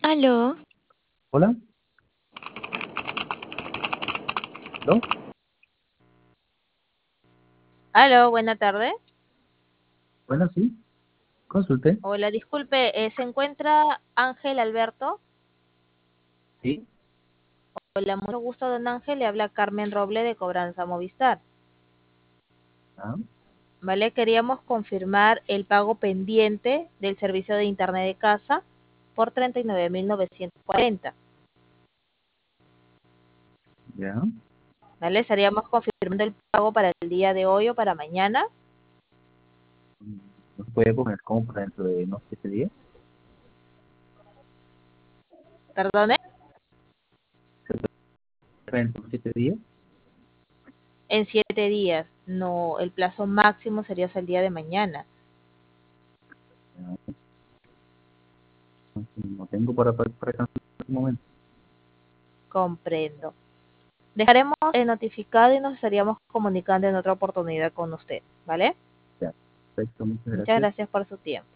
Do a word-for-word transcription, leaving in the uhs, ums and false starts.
Aló, Hola, ¿no? aló, buena tarde. Bueno, sí, consulté. Hola, disculpe, eh, ¿se encuentra Ángel Alberto? Sí, Hola, mucho gusto, don Ángel. Le habla Carmen Roble de Cobranza Movistar. ah, ¿Vale? Queríamos confirmar el pago pendiente del servicio de Internet de casa por treinta y nueve mil novecientos cuarenta. ya. ¿Vale? Estaríamos confirmando el pago para el día de hoy o para mañana. Mm, ¿No se puede poner como para dentro de unos siete días? Perdone, ¿Se puede para dentro de unos siete días? en siete días. No, el plazo máximo sería hasta el día de mañana. Ya, no tengo para, para, para cancelar en este momento. Comprendo. Dejaremos eh, notificado y nos estaríamos comunicando en otra oportunidad con usted, ¿vale? Ya, perfecto, muchas Muchas gracias. gracias por su tiempo.